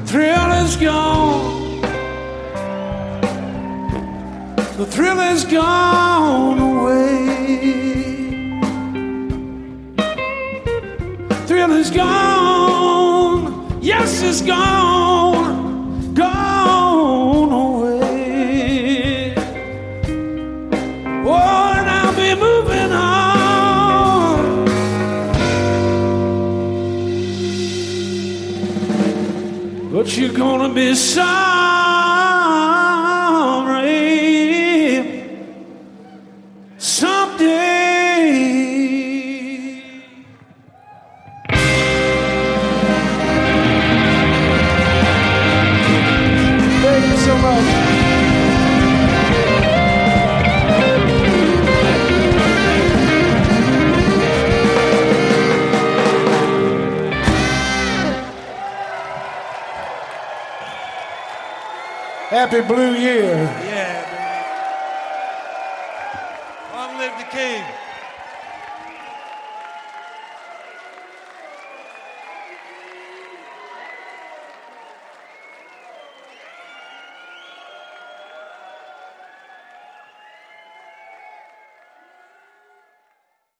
thrill is gone. The thrill is gone away. Thrill is gone. Yes, it's gone. Gone away. Oh, and I'll be moving on. But you're gonna be sorry someday. Thank you so much. Happy Blue Year. Yeah, baby. Long live the king.